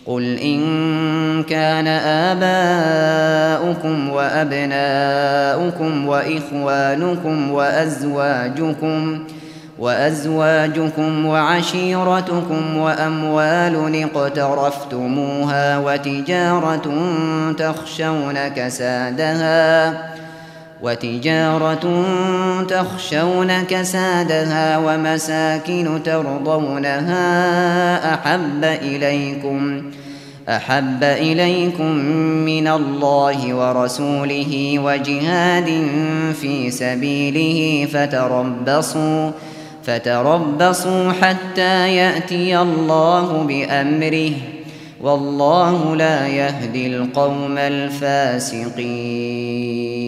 قل إن كان آباؤكم وأبناؤكم وإخوانكم وأزواجكم وعشيرتكم وأموال اقترفتموها وتجارة تخشون كسادها ومساكن ترضونها أحب إليكم من الله ورسوله وجهاد في سبيله فتربصوا حتى يأتي الله بأمره والله لا يهدي القوم الفاسقين.